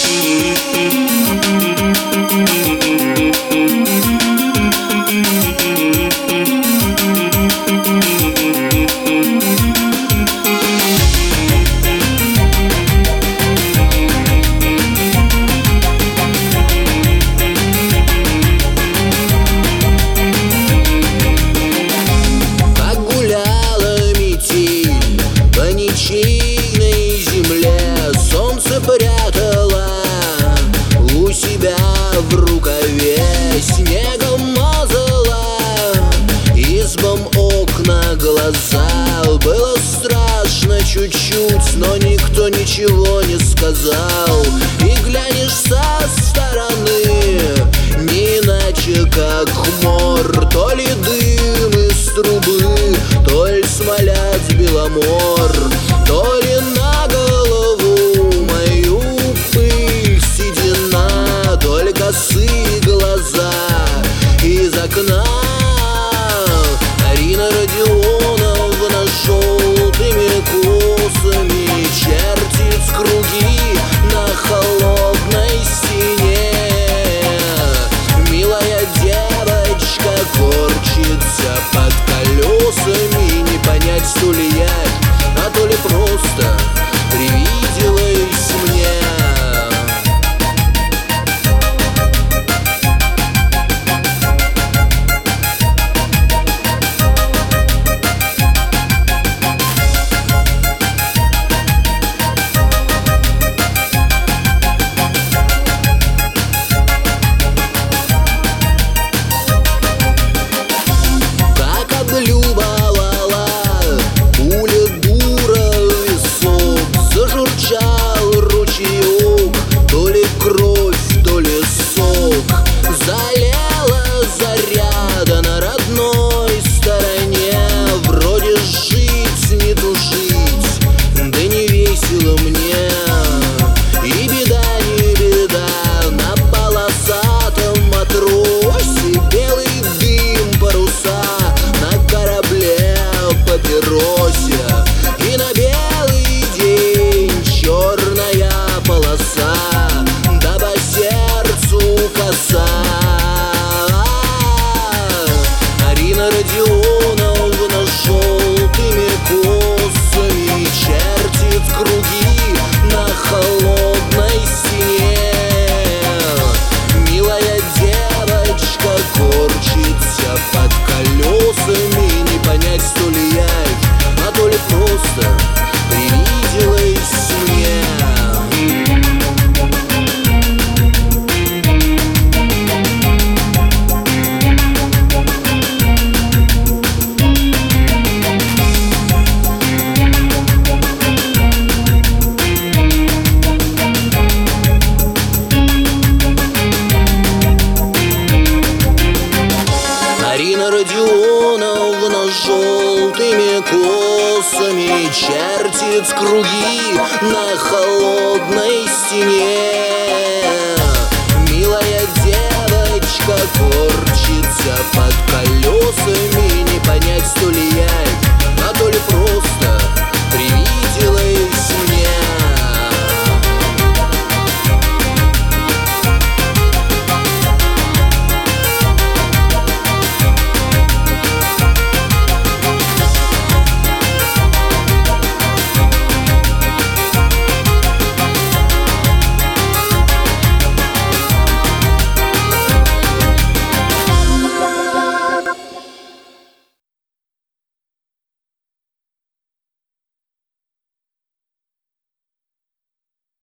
ничейной земле солнце прятало у себя в рукаве, снегом мазало избам окна, глаза. Было страшно чуть-чуть, но никто ничего не сказал. И глянешь со стороны, не иначе как хмор, то ли дым из трубы, то ли смолять Беломор, то ли на голову мою пыль седина, то ли косые глаза из окна. Арина Родионовна желтыми косами чертит круги на холодной стене. Милая девочка корчится под колесами, не понять, то ли я, а то ли просто привиделась мне. Зажурчал ручеек, то ли кровь, то ли сок. Залила заряда на родной стороне. Вроде жить, не тужить, да не весело мне. И беда не беда, на полосатом матросе белый дым, паруса на корабле папиросе. И на белый день черная полоса, да по сердцу коса. Арина Родионовна желтыми косами чертит круги на холодной стене. Милая девочка корчится под колесами, не понять, то ли я, а то ли просто привиделась мне. Арина Родионовна желтыми косами чертит круги на холодной стене. Милая девочка корчится под колесами, не понять, то ли я, а то ли просто привиделась.